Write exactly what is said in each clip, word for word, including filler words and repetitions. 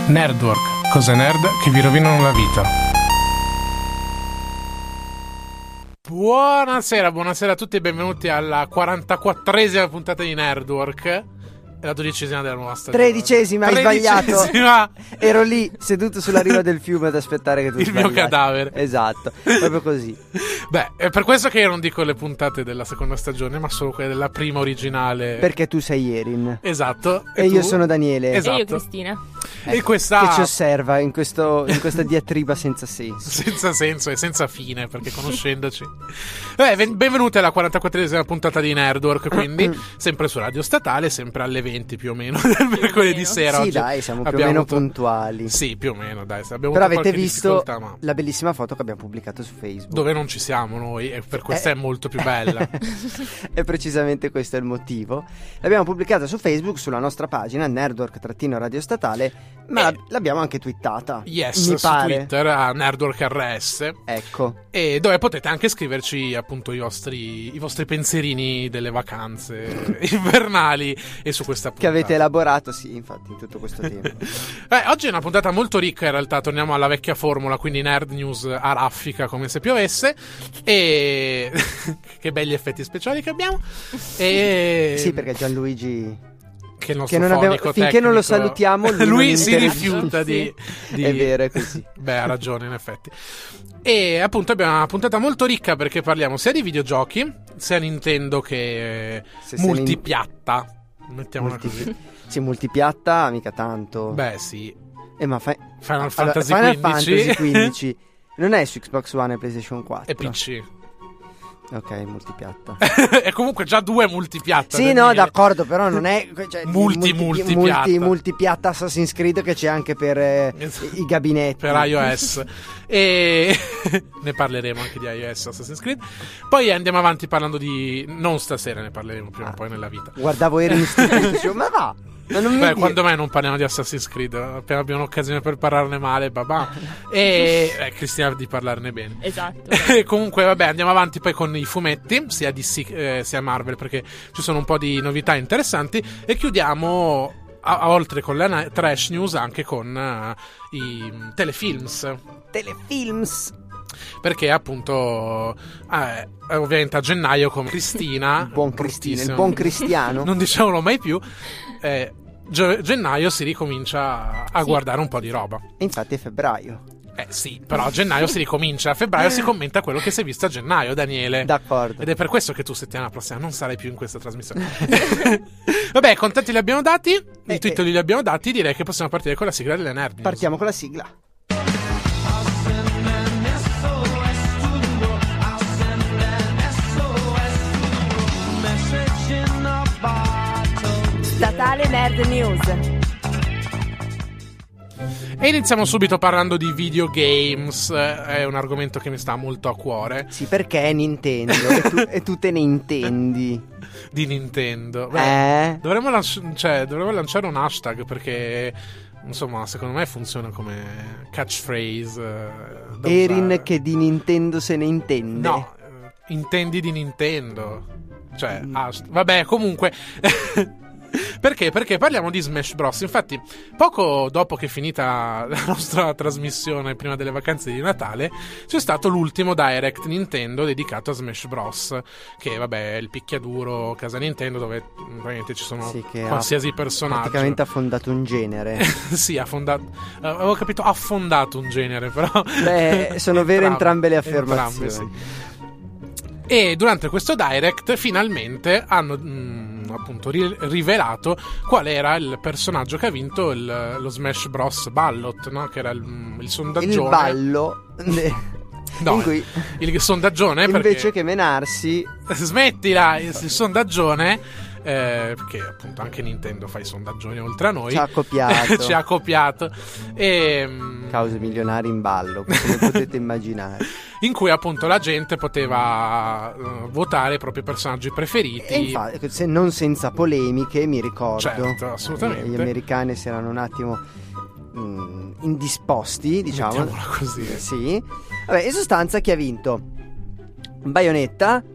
Nerdwork, cose nerd che vi rovinano la vita. Buonasera, buonasera a tutti e benvenuti alla quarantaquattresima puntata di Nerdwork. È la dodicesima della nuova stagione. Tredicesima, hai sbagliato. Ero lì seduto sulla riva del fiume ad aspettare che tu il sbagliassi. mio cadavere. Esatto, proprio così. Beh, è per questo che io non dico le puntate della seconda stagione, ma solo quelle della prima originale. Perché tu sei Erin. Esatto. E, e io sono Daniele. Esatto. E io Cristina. Ecco, e questa che ci osserva in, questo, in questa diatriba senza senso. Senza senso e senza fine, perché conoscendoci. Beh, benvenuti alla quarantaquattresima puntata di Nerdwork, quindi sempre su Radio Statale, sempre alle venti più o meno del mercoledì sera. Sì, oggi dai, siamo più o meno avuto... puntuali. Sì, più o meno, dai. Abbiamo Però avuto avete visto ma... la bellissima foto che abbiamo pubblicato su Facebook, dove non ci siamo noi, e per questo eh... è molto più bella. E precisamente questo è il motivo. L'abbiamo pubblicata su Facebook, sulla nostra pagina Nerdwork-Radio Statale, ma e... l'abbiamo anche twittata. Yes, mi su pare. Twitter a Nerdwork R S. Ecco. E dove potete anche scriverci appunto i vostri, i vostri pensierini delle vacanze invernali e su questa puntata che avete elaborato, sì, infatti, in tutto questo tempo. Beh, oggi è una puntata molto ricca, in realtà torniamo alla vecchia formula, quindi nerd news a raffica come se piovesse, e che belli effetti speciali che abbiamo. E sì, perché Gianluigi, che, il nostro che non abbiamo, fonico finché tecnico, non lo salutiamo lui, lui non si rifiuta di, di è vero, è così. Beh, ha ragione in effetti. E appunto abbiamo una puntata molto ricca, perché parliamo sia di videogiochi, sia Nintendo che se multipiatta, se mettiamola Multi... così. Sì, multipiatta mica tanto. Beh, sì. Eh, ma fa... Final allora, Fantasy Final quindici Fantasy quindici non è su Xbox One e PlayStation quattro. E P C. Ok, multipiatta. È comunque già due multipiatta. Sì, no, d'accordo, però non è cioè, multi, multi, multipiatta. multi multipiatta Assassin's Creed che c'è anche per eh, i gabinetti. Per iOS. E ne parleremo anche di iOS Assassin's Creed. Poi andiamo avanti parlando di... Non stasera, ne parleremo prima o ah. poi nella vita. Guardavo Erin stupito, dicevo, ma va. Ma non mi Beh, dire. quando mai non parliamo di Assassin's Creed? Appena abbiamo un'occasione per parlarne male, babà. E eh, Cristina di parlarne bene. Esatto. E comunque, vabbè, andiamo avanti poi con i fumetti, sia D C eh, sia Marvel, perché ci sono un po' di novità interessanti. E chiudiamo, a, a, oltre con la na- trash news, anche con uh, i telefilms. Telefilms. Perché appunto eh, ovviamente a gennaio, come Cristina, il buon Cristina, il buon cristiano, non diciamolo mai più, eh, gio- gennaio si ricomincia a sì. guardare un po' di roba. E infatti è febbraio. Eh sì, però a gennaio si ricomincia, a febbraio si commenta quello che si è visto a gennaio, Daniele. D'accordo. Ed è per questo che tu settimana prossima non sarai più in questa trasmissione. Vabbè, i contatti li abbiamo dati, i eh, titoli eh. li abbiamo dati, direi che possiamo partire con la sigla delle Nerd News. Partiamo con la sigla. Statale Nerd News. E iniziamo subito parlando di videogames. È un argomento che mi sta molto a cuore. Sì, perché è Nintendo e, tu, e tu te ne intendi di Nintendo. Beh, eh? dovremmo, lanci- cioè, dovremmo lanciare un hashtag, perché insomma secondo me funziona come catchphrase. Erin usare. Che di Nintendo se ne intende. No, intendi di Nintendo. Cioè, mm. hasht- vabbè, comunque. Perché? Perché parliamo di Smash Bros. Infatti, poco dopo che è finita la nostra trasmissione, prima delle vacanze di Natale, c'è stato l'ultimo Direct Nintendo dedicato a Smash Bros. Che vabbè è il picchiaduro casa Nintendo, dove veramente ci sono sì, qualsiasi ha personaggio. Praticamente ha fondato un genere. Sì, ha fondato. Avevo capito, ha fondato un genere, però. Beh, sono vere entrambe, entrambe le affermazioni. Entrambe, sì. E durante questo Direct finalmente hanno mh, appunto ri- rivelato qual era il personaggio che ha vinto il, lo Smash Bros. Ballot, no? Che era il, il sondaggione. Il ballo. No, in cui il sondaggione invece perché... che menarsi. Smettila, il, il sondaggione. Eh, perché appunto anche Nintendo fa i sondaggioni oltre a noi. Ci ha copiato. Ci ha copiato. E, cause milionari in ballo, come potete immaginare. In cui appunto la gente poteva uh, votare i propri personaggi preferiti. E infatti, se non senza polemiche, mi ricordo. Certo, assolutamente. Gli americani si erano un attimo mh, indisposti, diciamo. Mettiamola così. Sì. Vabbè, in sostanza chi ha vinto? Bayonetta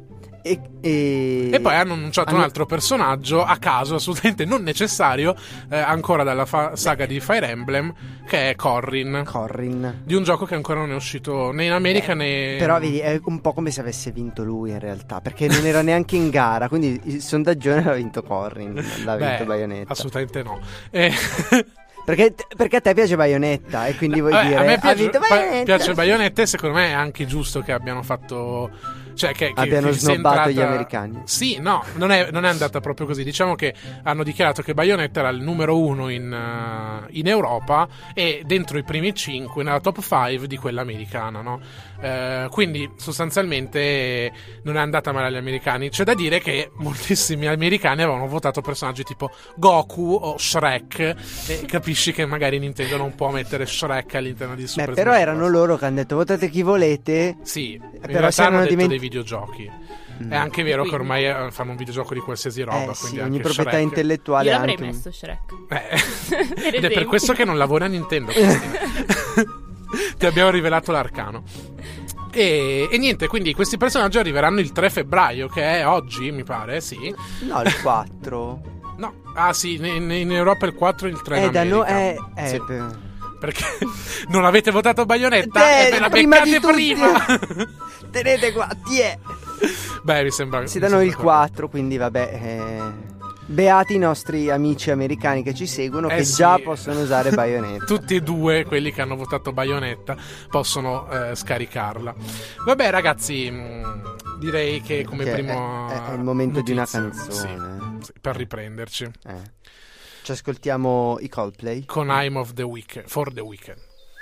E, e... e poi hanno annunciato hanno... un altro personaggio a caso, assolutamente non necessario, eh, ancora dalla fa- saga di Fire Emblem, che è Corrin. Corrin. Di un gioco che ancora non è uscito né in America eh, né... Però vedi, è un po' come se avesse vinto lui in realtà, perché non era neanche in gara, quindi il sondaggione l'ha vinto Corrin, non l'ha Beh, vinto Bayonetta. Assolutamente no. Eh... Perché, perché a te piace Bayonetta e quindi vuoi Vabbè, dire a me piace, ha vinto pa- Bayonetta. piace Bayonetta e secondo me è anche giusto che abbiano fatto, cioè che, che abbiano che sia snobbato entrata... gli americani. Sì, no, non è, non è andata proprio così. Diciamo che hanno dichiarato che Bayonetta era il numero uno in, uh, in Europa e dentro i primi cinque nella top cinque di quella americana, no? Uh, quindi sostanzialmente non è andata male agli americani. C'è da dire che moltissimi americani avevano votato personaggi tipo Goku o Shrek e capisci che magari Nintendo non può mettere Shrek all'interno di Super Beh, però Smash erano Bros. loro che hanno detto votate chi volete. Sì, in però realtà si hanno erano detto diment- dei videogiochi. Mm. È anche vero Quindi. che ormai eh, fanno un videogioco di qualsiasi roba. Eh quindi sì, anche ogni proprietà Shrek. intellettuale Io ha l'avrei anche un- messo Shrek. Eh, Per ed è per esempio. questo che non lavora a Nintendo, Cristina. Ti abbiamo rivelato l'arcano. E, e niente, quindi questi personaggi arriveranno il tre febbraio, che è oggi, mi pare, sì. No, il quattro. No, ah sì, in, in Europa il quattro e il tre Eh, in da America. no, eh, eh, Sì. per- Perché non avete votato Bayonetta Te, e ve la prima di beccate tutti. prima. Tenete qua, tiè. Beh, mi sembra. Si mi danno sembra il quattro, quindi vabbè. eh, Beati i nostri amici americani che ci seguono, Eh che sì. già possono usare Bayonetta. Tutti e due quelli che hanno votato Bayonetta possono eh, scaricarla. Vabbè, ragazzi, mh, direi che come Che primo. è- è il momento di una notizia, canzone. sì, sì, per riprenderci. Eh. Ci ascoltiamo i Coldplay. Con I'm of the Weekend. For the Weekend.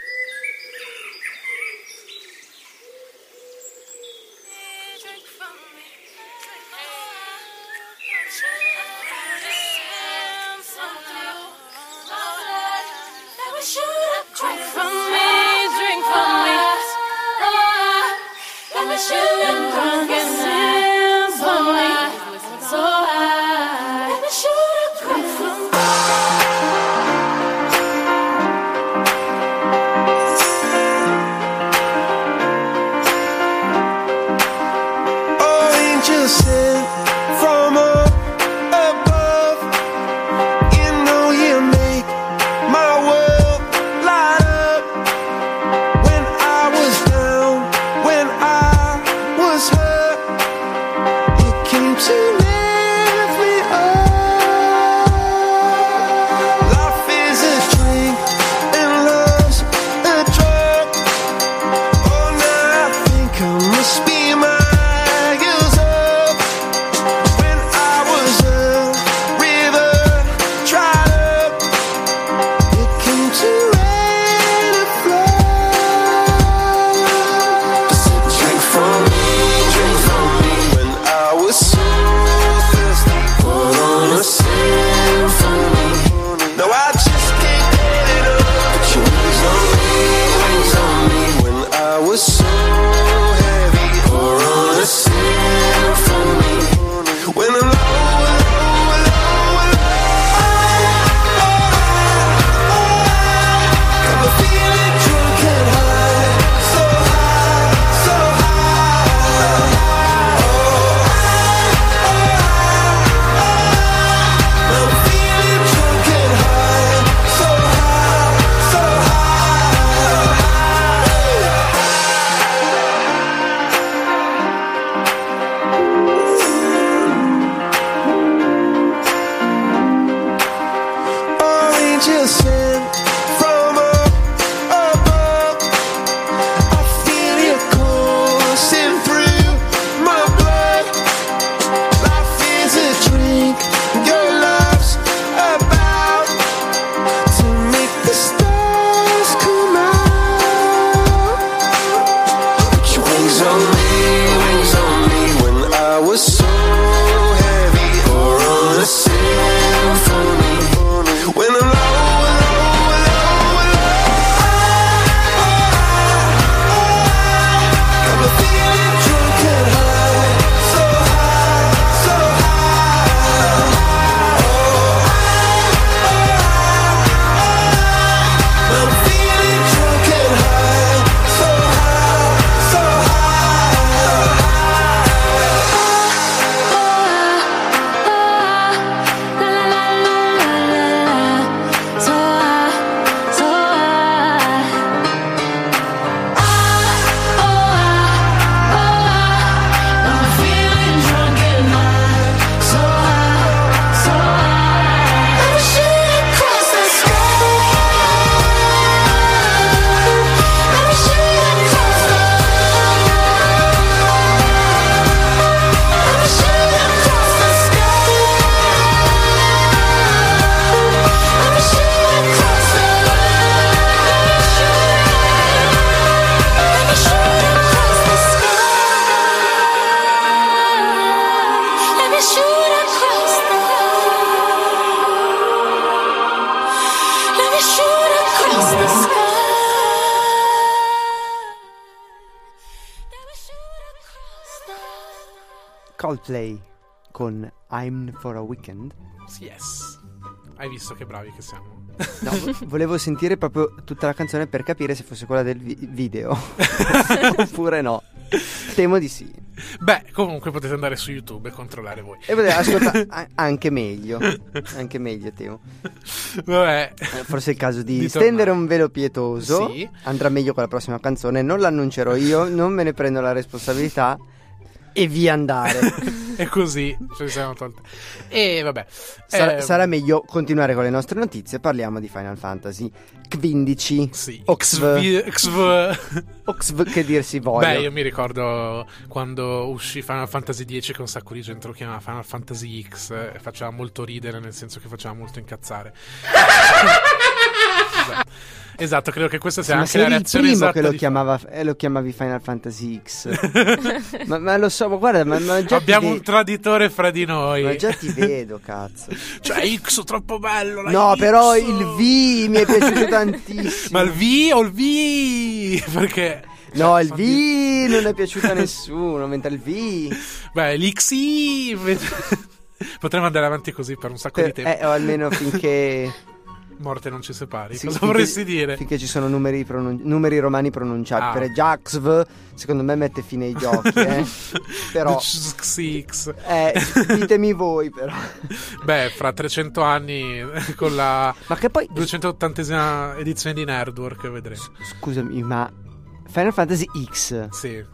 Drink from me, drink from me. Let me shoot and drunk and symphony. So high. Let me shoot and drink from me. Oh, angels sent from up above. You know you make my world light up. When I was down, when I was hurt, you came to lift me up. Life is a drink and love's a drug. Oh, now I think I must be my girls up. When I was a river dried up, you came to rain and flood. So drink from me, drink from me. When I was so thirsty, put on a symphony. No, I just can't get it up. Put your wings on me, wings on me. When I was so heavy, pour on a symphony. When I'm low, low, low, low, got me feeling drunk and high, so high, so high. I'm feeling drunk and high, so high, so high. Oh, angels sent from up above. I feel you coursing through my blood. Life is a drink, your love's about to make the stars come out. Put your wings on me, wings on me. When I was so heavy, pour on a symphony. When I'm low, low, Coldplay con I'm for a Weekend. Yes. Hai visto che bravi che siamo? No, volevo sentire proprio tutta la canzone per capire se fosse quella del vi- video oppure no. Temo di sì. Beh, comunque potete andare su YouTube e controllare voi. E potete ascoltare a- anche meglio. Anche meglio, temo. Vabbè. Eh, Forse è il caso di, Di stendere tornare. un velo pietoso. Sì. Andrà meglio con la prossima canzone. Non l'annuncerò io, non me ne prendo la responsabilità. E via andare. E così ci siamo tolti. E vabbè. Sarà, Eh, sarà meglio continuare con le nostre notizie. Parliamo di Final Fantasy quindici. Sì. Oxv. X V. Oxv che dir si voglia. Beh, io mi ricordo quando uscì Final Fantasy dieci che un sacco di gente lo chiamava Final Fantasy X e faceva molto ridere, nel senso che faceva molto incazzare. Esatto. Esatto, credo che questa sia Ma anche sei la il reazione primo esatta che lo, di- chiamava, eh, lo chiamavi Final Fantasy X. ma, ma lo so, ma guarda, ma, ma già Abbiamo ti un ve- traditore fra di noi. ma già ti vedo, cazzo. Cioè, X troppo bello. la No, X. però il V mi è piaciuto tantissimo. Ma il V o il V? Perché. No, il Cioè, V non è piaciuto a nessuno, mentre il V... Beh, l'X I invece- Potremmo andare avanti così per un sacco per- di tempo. eh, o almeno finché... Morte non ci separi. sì, Cosa finché- vorresti dire? Finché ci sono numeri, pronun- numeri romani pronunciati. Ah. Per Jaxv, secondo me mette fine ai giochi, eh. Però... X. Eh, ditemi voi, però. Beh, fra trecento anni con la Ma che poi... duecentottantesima edizione di Nerdwork vedremo. Scusami, ma... Final Fantasy X... Sì.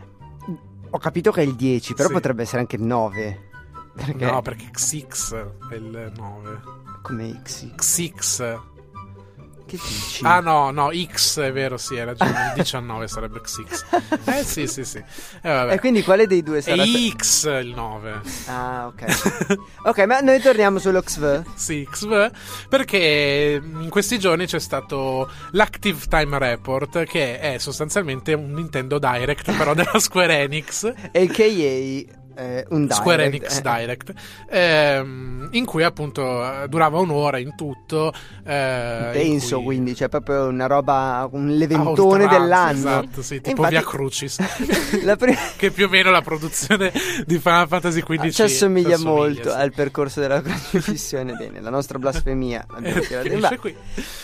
Ho capito che è il dieci, però Sì. potrebbe essere anche il nove. Perché... No, perché X X è il nove. Come X? X X. Che dici? Ah no, no, X è vero, sì, hai ragione. Il diciannove sarebbe X X. Eh sì, sì, sì. E vabbè. E quindi quale dei due sarà? È X il nove. Ah, ok. Ok, ma noi torniamo sullo X V. Sì, X V, perché in questi giorni c'è stato l'Active Time Report, che è sostanzialmente un Nintendo Direct, però della Square Enix. A K A eh, un direct. Square Enix eh. Direct, ehm, in cui appunto eh, durava un'ora in tutto. eh, Penso, in cui- quindi, c'è proprio una roba, un a l'eventone oltranza, dell'anno. esatto, sì, E tipo infatti- Via Crucis. La prima... Che è più o meno la produzione di Final Fantasy quindici ci assomiglia ci assomiglia, molto sì. al percorso della crocifissione. Bene, la nostra blasfemia l'abbiamo Eh, tirata in finisce ba- qui.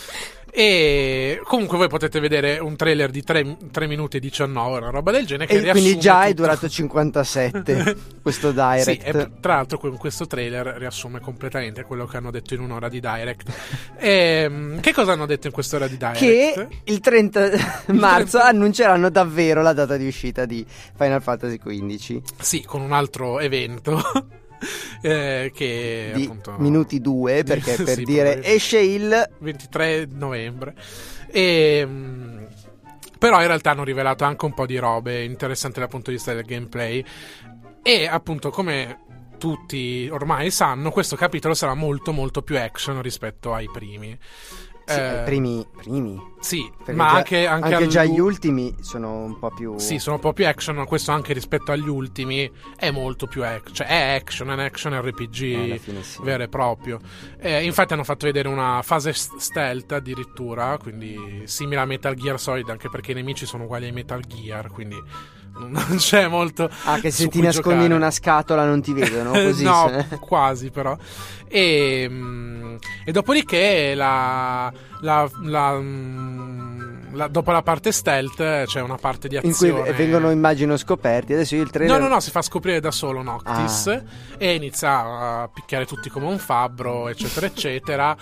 E comunque voi potete vedere un trailer di tre minuti e diciannove, una roba del genere, che E quindi riassume già è tutto. durato cinquantasette questo direct. Sì, e tra l'altro con questo trailer riassume completamente quello che hanno detto in un'ora di direct. E, che cosa hanno detto in quest'ora di direct? Che il trenta marzo trenta annunceranno davvero la data di uscita di Final Fantasy quindici. Sì, con un altro evento. eh, che Di appunto minuti due, di- perché per sì, dire probabilmente. esce il... ventitré novembre. E, mh, però in realtà hanno rivelato anche un po' di robe interessanti dal punto di vista del gameplay. E appunto, come tutti ormai sanno, questo capitolo sarà molto molto più action rispetto ai primi. Sì, Eh, i primi, primi. sì, Perché ma già- anche, anche, anche già allu- gli ultimi sono un po' più... Sì, sono un po' più action, ma questo anche rispetto agli ultimi è molto più action. Cioè è action, è un action R P G Eh, alla fine sì. vero e proprio. Eh, infatti hanno fatto vedere una fase s- stealth addirittura, quindi simile a Metal Gear Solid, anche perché i nemici sono uguali ai Metal Gear, quindi non c'è molto. Ah, che se su ti cui nascondi giocare. in una scatola non ti vedono, così. no, se- quasi però. E, mm, e dopodiché la, la, la, mm, la- dopo la parte stealth c'è una parte di in cui azione. vengono, immagino, scoperti. Adesso io il trailer... No, no, no, si fa scoprire da solo Noctis Ah. e inizia a picchiare tutti come un fabbro, eccetera, eccetera.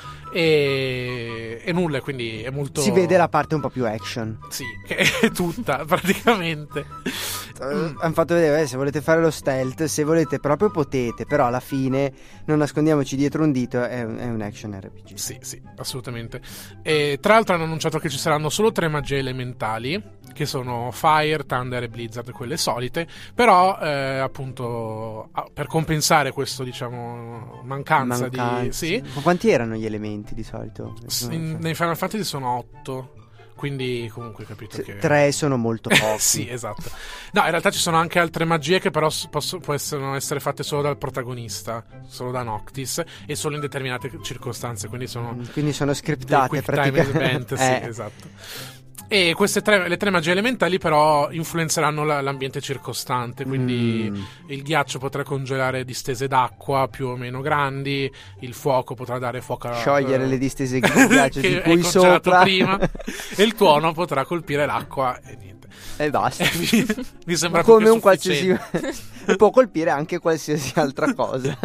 E, e nulla, quindi è molto. Si vede la parte un po' più action. Sì, che è tutta praticamente. Eh, Hanno fatto vedere, eh, se volete fare lo stealth, se volete proprio potete, però alla fine non nascondiamoci dietro un dito, è un, è un action R P G. Sì, sì, assolutamente. E tra l'altro hanno annunciato che ci saranno solo tre magie elementali, che sono Fire, Thunder e Blizzard, quelle solite. Però, eh, appunto, ah, per compensare questo, diciamo, mancanza, Mancanza. di. Sì. Ma quanti erano gli elementi di solito? S- in- nei Final Fantasy sono otto. Quindi comunque capito Se- che Tre sono molto pochi. sì, esatto. No, in realtà ci sono anche altre magie che però s- posso- possono essere fatte solo dal protagonista, solo da Noctis, e solo in determinate circostanze, quindi sono Quindi sono dei scriptate quick time praticamente. event, sì, Eh. esatto. E queste tre, le tre magie elementali però influenzeranno la- l'ambiente circostante, quindi Mm. il ghiaccio potrà congelare distese d'acqua più o meno grandi, il fuoco potrà dare fuoco a... Sciogliere eh, le distese di ghiaccio che su è cui congelato sopra prima, e il tuono potrà colpire l'acqua e niente. e basta. E mi, mi sembra Come più che un qualsiasi sufficiente. può colpire anche qualsiasi altra cosa.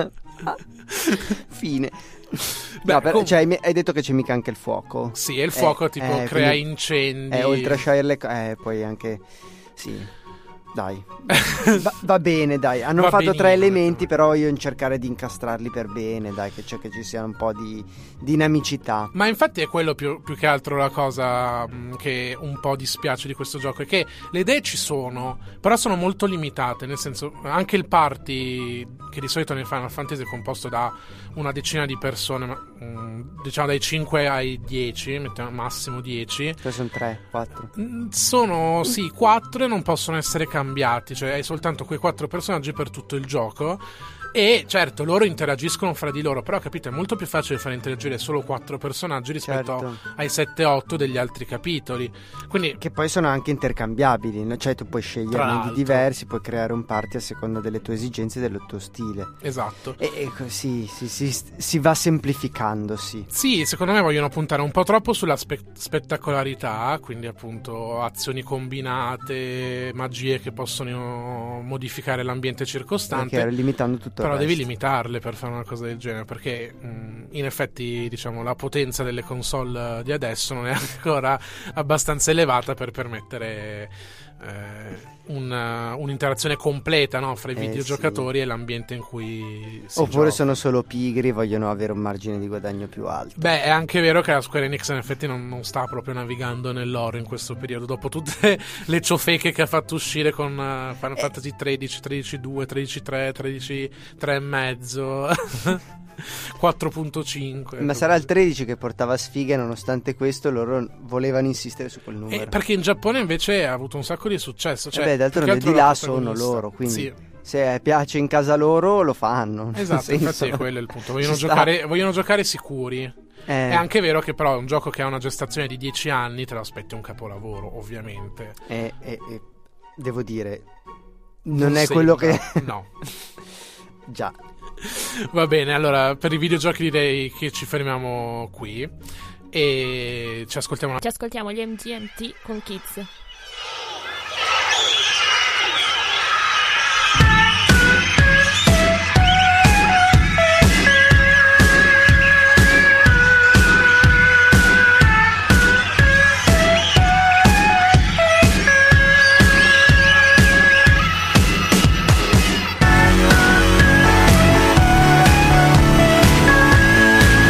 Fine. Beh, No, per- com- cioè, hai me- hai detto che c'è mica anche il fuoco. Sì, e il fuoco Eh, tipo eh, crea quindi- incendi. Eh, oltre a sciogliere le cose, eh, poi anche sì. Dai, va, va bene, dai. Hanno Va fatto benino, tre elementi, detto. però io in cercare di incastrarli per bene, dai, che c'è che ci sia un po' di dinamicità. Ma infatti è quello più, più che altro la cosa mh, che un po' dispiace di questo gioco, è che le idee ci sono, però sono molto limitate, nel senso anche il party che di solito nei Final Fantasy è composto da una decina di persone, ma, mh, diciamo dai cinque ai dieci, mettiamo massimo dieci. Cioè sono tre, quattro. Mm, Sono sì quattro e non possono essere cambiati, cioè hai soltanto quei quattro personaggi per tutto il gioco. E certo loro interagiscono fra di loro, però capite è molto più facile fare interagire solo quattro personaggi rispetto Certo. ai sette otto degli altri capitoli. Quindi Che poi sono anche intercambiabili, no? Cioè tu puoi sceglierne Tra di l'altro. diversi, puoi creare un party a seconda delle tue esigenze e del tuo stile. esatto. E, e così si, si, si va semplificando, sì. Sì, secondo me vogliono puntare un po' troppo sulla spe- spettacolarità, quindi appunto azioni combinate, magie che possono modificare l'ambiente circostante. Perché limitando tutto Però il devi resto. limitarle per fare una cosa del genere, perché mh, in effetti diciamo la potenza delle console di adesso non è ancora abbastanza elevata per permettere eh, un- un'interazione completa, no, fra i Eh, videogiocatori e l'ambiente in cui si Oppure gioca. sono solo pigri, vogliono avere un margine di guadagno più alto. Beh, è anche vero che la Square Enix in effetti non, non sta proprio navigando nell'oro in questo periodo, dopo tutte le ciofeche che ha fatto uscire con uh, Final Fantasy tredici, tredici due, tredici tre, tredici tre e mezzo, quattro punto cinque. Ma sarà il tredici che portava sfiga e nonostante questo loro volevano insistere su quel numero. Eh, perché in Giappone invece ha avuto un sacco di successo. Cioè, Eh beh, d'altronde più che altro di la là sono protagonista. loro, quindi Sì, se piace in casa loro lo fanno. nel esatto, senso- infatti è quello il punto. Vogliono Ci sta. giocare, vogliono giocare sicuri. Eh, È anche vero che però è un gioco che ha una gestazione di dieci anni, te lo aspetti un capolavoro, ovviamente. eh, eh, eh, devo dire, non, è quello sembra. che... No. Già. Va bene, allora per i videogiochi direi che ci fermiamo qui e ci ascoltiamo una... Ci ascoltiamo gli M G M T con Kids.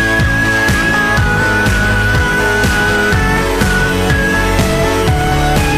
Thank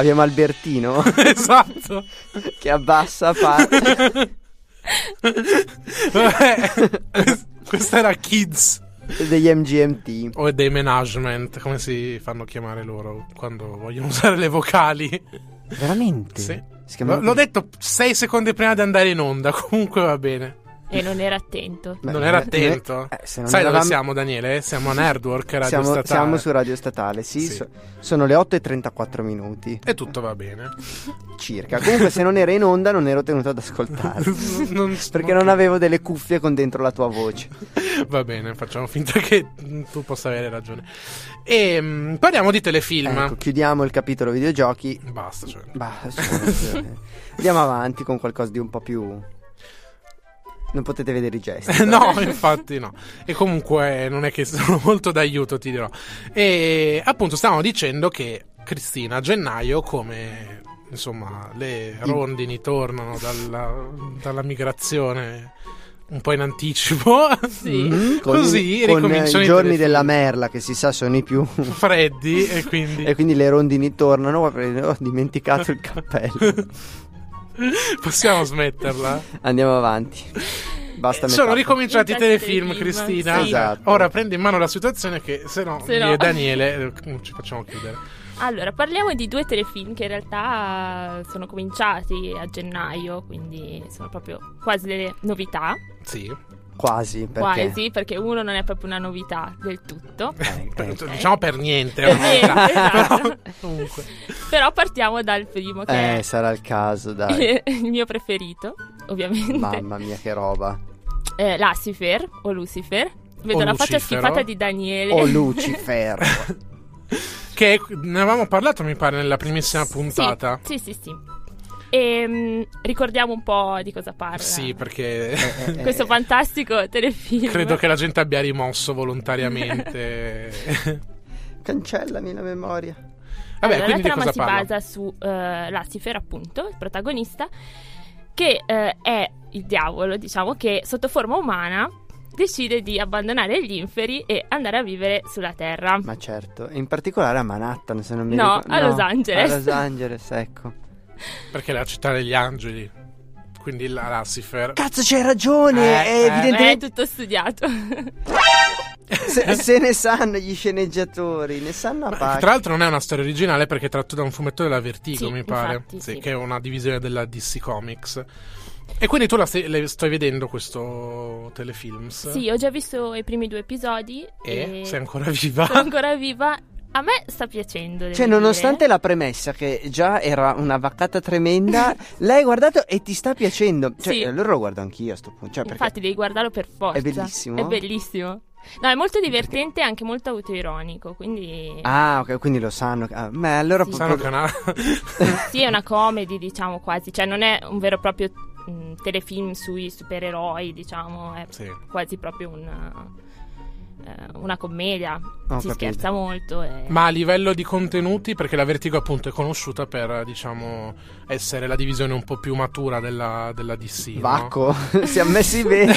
Abbiamo Albertino Esatto. che abbassa fa... Vabbè, questa era Kids. degli M G M T. O dei management, come si fanno chiamare loro quando vogliono usare le vocali. Veramente? Sì. Si chiama- L- l'ho detto sei secondi prima di andare in onda. Comunque va bene. E non era attento. Beh, Non era eh, attento. eh, se non Sai dove eravamo- siamo, Daniele? Siamo a Nerdwork, Radio siamo, Statale. siamo su Radio Statale, sì, Sì. so- sono le otto e trentaquattro minuti E tutto va bene. circa. Comunque se non era in onda non ero tenuto ad ascoltare. Non- Perché non avevo delle cuffie con dentro la tua voce. Va bene, facciamo finta che tu possa avere ragione. E mm, parliamo di telefilm. Ecco, chiudiamo il capitolo videogiochi. Basta, cioè. Bah, su- andiamo avanti con qualcosa di un po' più... Non potete vedere i gesti. No, infatti no. E comunque non è che sono molto d'aiuto, ti dirò. E appunto stavamo dicendo che Cristina a gennaio, come insomma le rondini tornano dalla, dalla migrazione un po' in anticipo, Sì. Mm, con così i- con ricominciano i i giorni telefilm. della merla che si sa sono i più freddi e quindi e quindi le rondini tornano. Guarda, ho dimenticato il cappello. possiamo smetterla. Andiamo avanti. Basta Sono metafora. ricominciati i telefilm, telefilm, Cristina. sì. Esatto. Ora prendi in mano la situazione, che se no, Se io no. e Daniele eh, ci facciamo chiudere. Allora, parliamo di due telefilm che in realtà sono cominciati a gennaio, quindi sono proprio quasi delle novità. Sì. Quasi, perché? Quasi, perché uno non è proprio una novità del tutto. Eh, Per- eh, Diciamo per niente. Per no? niente, esatto. Però, comunque. Però partiamo dal primo, che eh, sarà il caso, dai. è il mio preferito, ovviamente. Mamma mia, che roba. Eh, Lucifer o Lucifer. Vedo O la faccia Lucifero. schifata di Daniele. Oh, Lucifer. Che ne avevamo parlato, mi pare, nella primissima puntata. Sì, sì, sì, sì. E ricordiamo un po' di cosa parla. Sì, perché Eh, Questo fantastico telefilm. credo che la gente abbia rimosso volontariamente. Cancellami la memoria. Vabbè, Allora, quindi di la trama cosa si parla? basa su eh, Lucifer, appunto, il protagonista, che eh, è il diavolo, diciamo, che sotto forma umana decide di abbandonare gli inferi e andare a vivere sulla Terra. Ma certo, in particolare a Manhattan, se non mi No, ricordo. a Los Angeles. A Los Angeles, ecco. Perché è la città degli angeli. Quindi la Lucifer. Cazzo, c'hai ragione, Eh, è eh. È evidentemente tutto studiato. se, se ne sanno gli sceneggiatori, ne sanno a Ma, parte. tra l'altro non è una storia originale perché è tratto da un fumetto della Vertigo, Sì, mi pare. infatti, sì. Che è una divisione della D C Comics. E quindi tu la stai, le stai vedendo questo telefilm? Sì, ho già visto i primi due episodi. E E sei ancora viva? sono ancora viva. A me sta piacendo. devo Cioè, dire. nonostante la premessa che già era una vaccata tremenda, l'hai guardato e ti sta piacendo. Cioè, Sì. allora lo guardo anch'io a sto punto. Cioè, perché Infatti devi guardarlo per forza. È bellissimo? È bellissimo. No, è molto divertente e anche molto autoironico, quindi Ah, ok, quindi lo sanno. Ah, ma allora Sì. po- Sanno po- che è una... sì, è una comedy, diciamo, quasi, cioè non è un vero e proprio mh, telefilm sui supereroi, diciamo, è Sì. quasi proprio una, eh, una commedia. Ho Si capito. scherza molto e... Ma a livello di contenuti, perché la Vertigo appunto è conosciuta per, diciamo, essere la divisione un po' più matura della, della D C, no? Vacco, siamo messi bene.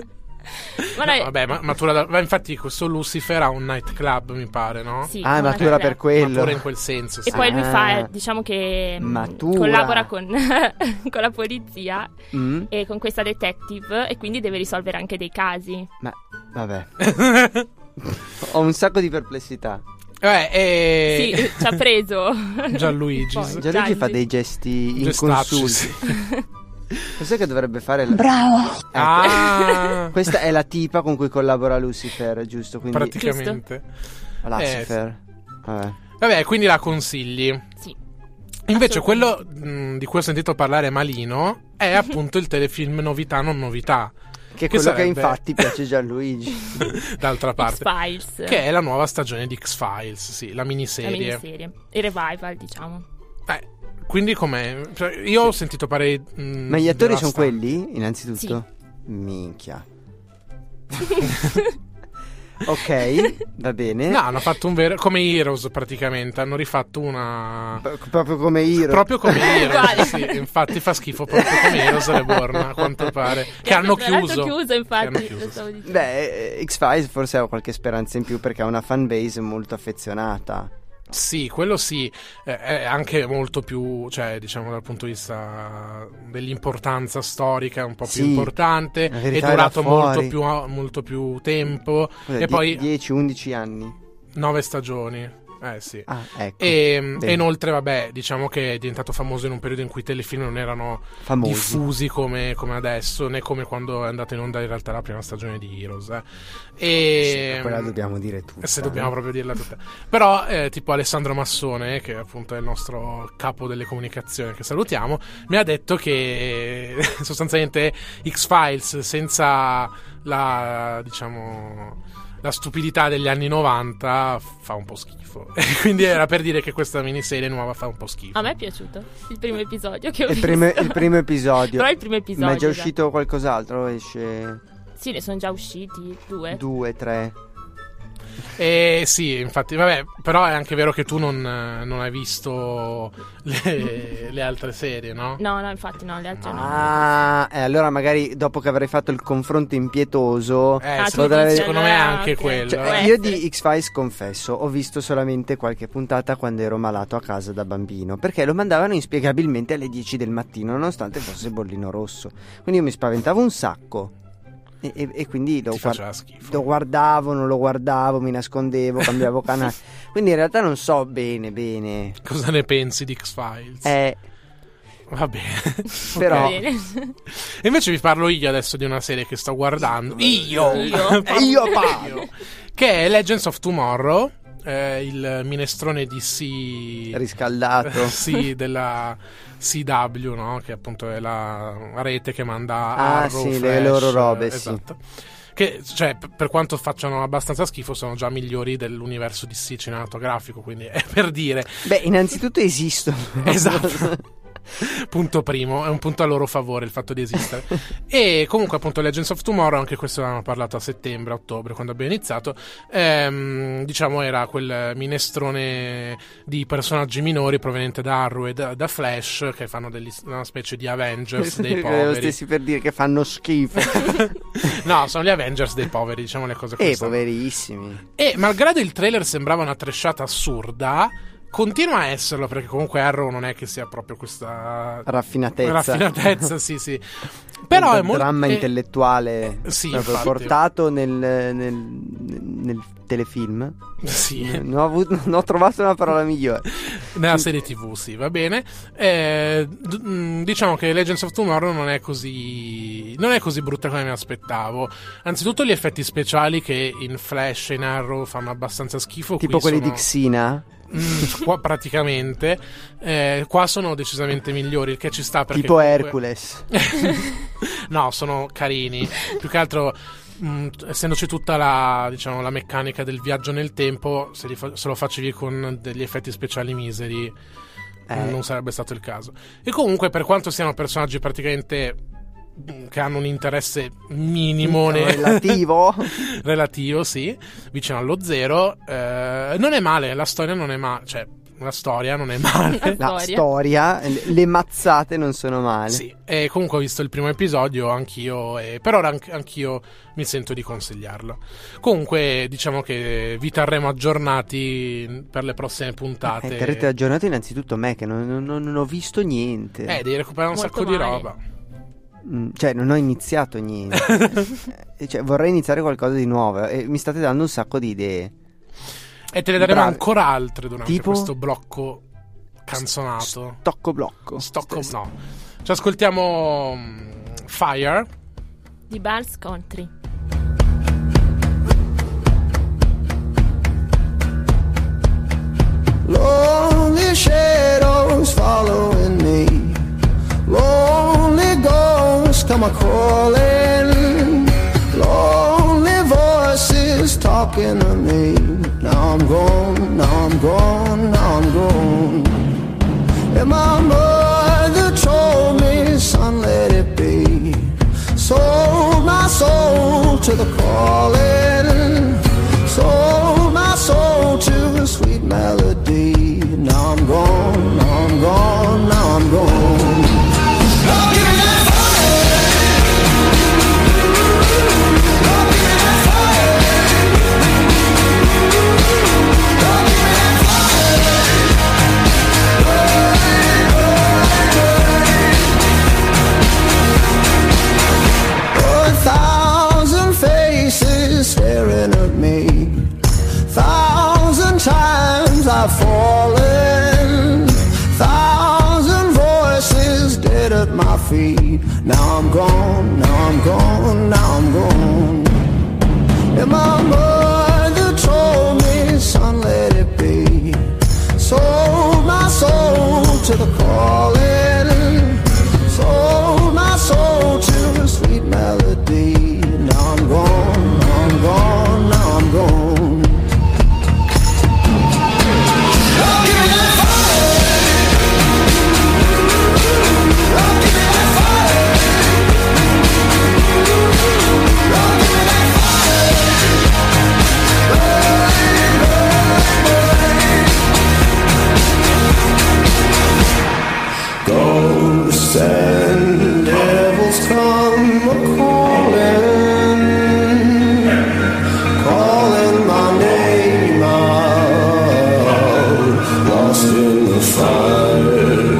Ma noi- No, vabbè, ma matura da... ma infatti questo Lucifer ha un nightclub, mi pare, no? sì, Ah, è una matura cosa- per quello. Matura in quel senso, E sì. poi lui Ah. fa, diciamo che mh, Matura. collabora con, con la polizia Mm? e con questa detective e quindi deve risolvere anche dei casi. Ma vabbè, ho un sacco di perplessità. Eh, e... Sì, ci ha preso. Gianluigi. Poi, Gianluigi Gianni. fa dei gesti Gestacci, inconsulti. sì. Cos'è che dovrebbe fare? La... Bravo. Ecco. Ah, Questa è la tipa con cui collabora Lucifer, giusto? Quindi praticamente. Lucifer. Vabbè. Vabbè, quindi la consigli. Sì. Invece Assolutamente. quello mh, di cui ho sentito parlare malino è appunto il telefilm novità non novità, Che è Che quello sarebbe? che infatti piace Gianluigi. d'altra parte, X-Files. che è la nuova stagione di X-Files, sì, la la miniserie. miniserie. Il revival, diciamo. Eh, quindi com'è? Cioè, io ho sentito pareri mh, Ma gli attori sono devastanti. quelli, innanzitutto? Minchia. Ok, va bene. No, hanno fatto un vero... come Heroes praticamente, hanno rifatto una... P- proprio come Hero. Proprio come Heroes, Uguale. sì, infatti fa schifo proprio come Heroes Reborn, a quanto pare. Che hanno Tra l'altro chiuso. chiuso, infatti. Che hanno chiuso, lo stavo sì. dicendo. Beh, eh, X-Files forse ha qualche speranza in più perché ha una fanbase molto affezionata. Sì, quello sì, eh, è anche molto più, cioè diciamo dal punto di vista dell'importanza storica un po' più Sì, importante, la è verità durato era fuori. molto più, molto più tempo e poi dieci undici anni. nove stagioni. Eh sì. Ah, ecco. E, Bene. e inoltre, vabbè, diciamo che è diventato famoso in un periodo in cui i telefilm non erano Famosi. diffusi come, come adesso, né come quando è andata in onda in realtà la prima stagione di Heroes. Eh. E Sì, quella dobbiamo dire tutta. se dobbiamo proprio dirla tutta. Però, eh, tipo Alessandro Massone, che appunto è il nostro capo delle comunicazioni, che salutiamo, mi ha detto che sostanzialmente X-Files senza la, diciamo, la stupidità degli anni novanta fa un po' schifo. E quindi era per dire che questa miniserie nuova fa un po' schifo. A me è piaciuto il primo episodio che ho Il visto. primo, il primo episodio. Però il primo episodio. Ma è già esatto. uscito qualcos'altro? Esce Sì, ne sono già usciti due. due, tre. Eh sì, infatti, vabbè, però è anche vero che tu non, non hai visto le, le altre serie, no? No, no, infatti no, le altre no. Ah, e allora magari dopo che avrei fatto il confronto impietoso, Eh, Ah, se- tu potrei- dici, secondo me è allora, anche ok. quello. Cioè, Può eh, io essere. di X-Files confesso, ho visto solamente qualche puntata quando ero malato a casa da bambino, perché lo mandavano inspiegabilmente alle dieci del mattino, nonostante fosse bollino rosso. Quindi io mi spaventavo un sacco. E, e- e quindi lo, Ti guard- faceva schifo. lo guardavo, non lo guardavo, mi nascondevo, cambiavo canale. Quindi in realtà non so bene, bene. Cosa ne pensi di X-Files? Eh, Va bene. però Va bene. E invece vi parlo io adesso di una serie che sto guardando. Io! Io? Parlo Io parlo. Che è Legends of Tomorrow, eh, il minestrone D C riscaldato. sì, della C W, no? Che appunto è la rete che manda Ah, Arrow, sì, le Flash, loro robe, sì. esatto. Che, cioè, p- per quanto facciano abbastanza schifo, sono già migliori dell'universo D C cinematografico, quindi è per dire. Beh, innanzitutto esistono. Esatto. Punto primo, è un punto a loro favore il fatto di esistere. E comunque appunto Legends of Tomorrow, anche questo avevamo parlato a settembre, ottobre quando abbiamo iniziato, ehm, diciamo era quel minestrone di personaggi minori proveniente da Arrow e da, da Flash, che fanno degli, una specie di Avengers dei Lo poveri. stessi per dire che fanno schifo. No, sono gli Avengers dei poveri, diciamo le cose Eh, così. poverissimi. E malgrado il trailer sembrava una trashata assurda, continua a esserlo, perché comunque Arrow non è che sia proprio questa Raffinatezza. raffinatezza, sì, sì. Però Il è molto dramma è- intellettuale Sì, proprio infatti. portato nel, nel, nel telefilm. Sì, Non ho, avuto- non ho trovato una parola migliore. nella serie tivù, sì, va bene. Eh, d- mh, diciamo che Legends of Tomorrow non è così non è così brutta come mi aspettavo. Anzitutto gli effetti speciali che in Flash e in Arrow fanno abbastanza schifo, Tipo qui quelli sono- di Xena. Mm, qua praticamente eh, qua sono decisamente migliori, il che ci sta perché Tipo comunque- Hercules. no, sono carini. Più che altro, mh, essendoci tutta la, diciamo, la meccanica del viaggio nel tempo, se, li fa- se lo facevi con degli effetti speciali miseri, Eh. non sarebbe stato il caso. E comunque, per quanto siano personaggi praticamente mh, che hanno un interesse minimo ne- Relativo. relativo, sì, vicino allo zero, eh, non è male. La storia non è male, cioè, la storia non è male. La Storia. storia, le- le mazzate non sono male. Sì, e comunque ho visto il primo episodio anch'io, e per ora anch- anch'io mi sento di consigliarlo. Comunque diciamo che vi terremo aggiornati per le prossime puntate. Eh, terrete aggiornato innanzitutto me che non, non- non ho visto niente. Eh, devi recuperare un Molto sacco di male. roba. Mm, Cioè, non ho iniziato niente. Eh, cioè, vorrei iniziare qualcosa di nuovo e mi state dando un sacco di idee. E te ne daremo Bravi. ancora altre durante Tipo? questo blocco canzonato. Tocco blocco. Stocco, no. Ci ascoltiamo mm, Fire. Di Barnes Country. Lonely shadows following me. Lonely ghosts come a calling. Lonely voices talking to me. Now I'm gone, now I'm gone, now I'm gone. And my mother told me, son, let it be. Sold my soul to the calling. Sold my soul to a sweet melody. Now I'm gone, now I'm gone, now I'm gone. Oh, give me that fire. Oh, give me that fire. Oh, give me that fire. feet. Now I'm gone, now I'm gone, now I'm gone. And my mother told me, son, let it be. Sold my soul to the calling, sold my soul to a sweet melody. Now I'm gone, now I'm gone, now I'm gone. Oh, give me that fire. Oh, give me that fire. Oh, give me that fire. Burn, burn, burn. Ghosts and devils come a-calling, calling my name out, lost in the fire.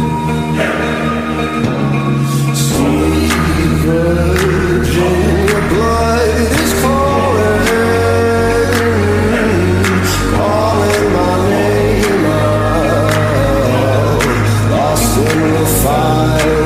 Sweet virgin, your blood is calling, calling my name out, lost in the fire.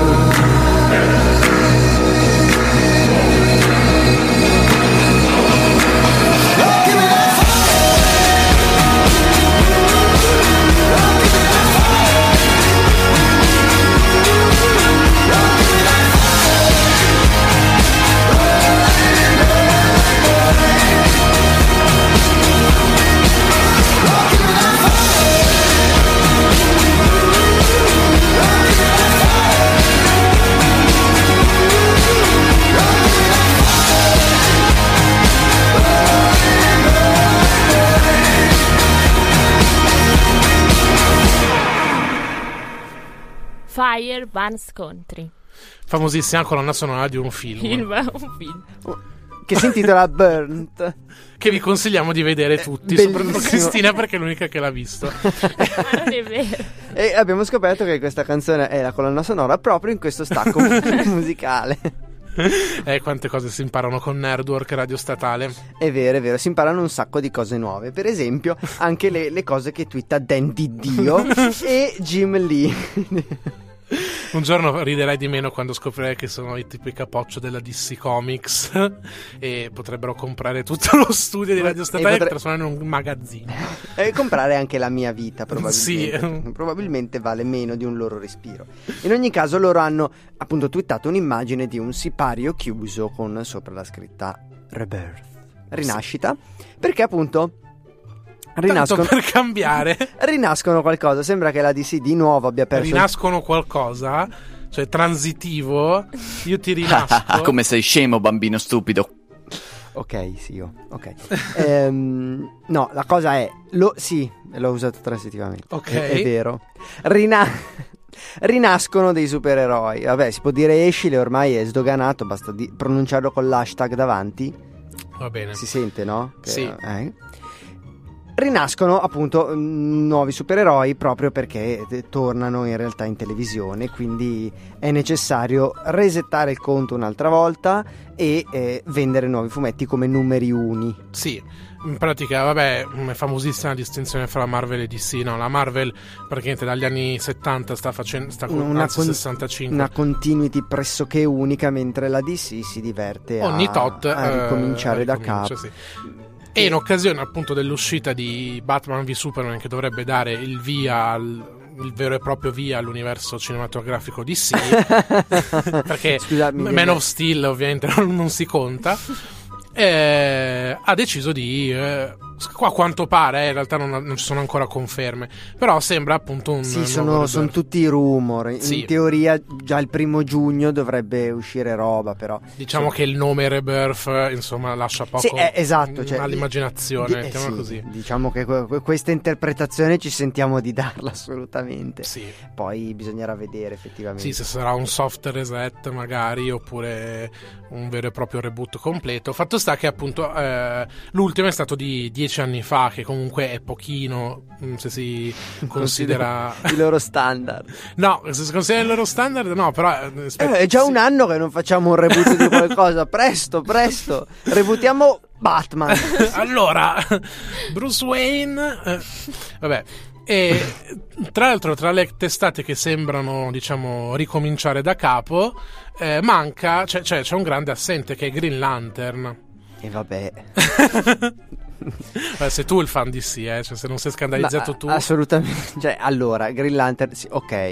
Fire Vans Country. Famosissima colonna sonora di un film, Film, un film. Che si intitola Burnt. che vi consigliamo di vedere tutti, Bellissimo. soprattutto Cristina perché è l'unica che l'ha visto. Ma non è vero. E abbiamo scoperto che questa canzone è la colonna sonora proprio in questo stacco musicale. Eh, quante cose si imparano con Nerdwork Radio Statale. È vero, è vero, si imparano un sacco di cose nuove. Per esempio, anche le, le cose che twitta Dan Dio e Jim Lee. Un giorno riderai di meno quando scoprirai che sono i tipi capoccio della D C Comics e potrebbero comprare tutto lo studio di Radio Statale e potre- trasformarlo in un magazzino. E comprare anche la mia vita, probabilmente. Sì. Probabilmente vale meno di un loro respiro. In ogni caso, loro hanno appunto twittato un'immagine di un sipario chiuso con sopra la scritta Rebirth, rinascita, perché appunto rinascono, Tanto per cambiare, rinascono qualcosa. Sembra che la D C di nuovo abbia perso. rinascono qualcosa, cioè transitivo. Io ti rinasco. Come sei scemo, bambino stupido. Ok, sì, io. Ok. Ehm, no, la cosa è. Lo, sì, l'ho usato transitivamente. Ok. È, è vero. Rina- rinascono dei supereroi. Vabbè, si può dire Escile, ormai è sdoganato. Basta di- pronunciarlo con l'hashtag davanti. Va bene. Si sente, no? Che- Sì. eh? Rinascono appunto mh, nuovi supereroi proprio perché eh, tornano in realtà in televisione, quindi è necessario resettare il conto un'altra volta e eh, vendere nuovi fumetti come numeri uni. Sì, in pratica, vabbè, è famosissima la distinzione fra Marvel e D C, no? La Marvel praticamente dagli anni settanta sta facendo, sta con, Una anzi con- sessantacinque. Una continuity pressoché unica, mentre la D C si diverte a, Ogni tot a eh, ricominciare da ricomincia, capo. sì. E in occasione appunto dell'uscita di Batman v Superman, che dovrebbe dare il via al, il vero e proprio via all'universo cinematografico D C, perché Scusami, Man viene- of Steel ovviamente non, non si conta, eh, ha deciso di eh, qua a quanto pare eh, in realtà non, non ci sono ancora conferme, però sembra appunto un Sì, nuovo sono, Rebirth. sono tutti rumor. In Sì. teoria già il primo giugno dovrebbe uscire roba, però Diciamo che il nome Rebirth insomma lascia poco Sì, eh, esatto, cioè, all'immaginazione, di- eh, mettiamola sì, così. diciamo che que- que- questa interpretazione ci sentiamo di darla assolutamente. Sì. Poi bisognerà vedere effettivamente. Sì, se sarà un soft reset magari oppure un vero e proprio reboot completo. Fatto sta che appunto eh, l'ultimo è stato di dieci anni fa, che comunque è pochino mh, se si considera i loro standard. no, se si considera il loro standard no, però eh, Eh, aspetta, è già sì. un anno che non facciamo un reboot di qualcosa. Presto, presto. Rebootiamo Batman. Allora Bruce Wayne eh, vabbè E tra l'altro, tra le testate che sembrano, diciamo, ricominciare da capo, eh, manca, cioè, cioè c'è un grande assente che è Green Lantern. E vabbè. Beh, sei tu il fan di sì, eh? Cioè, se non sei scandalizzato Ma, tu. assolutamente. Cioè, allora, Green Lantern, sì, ok,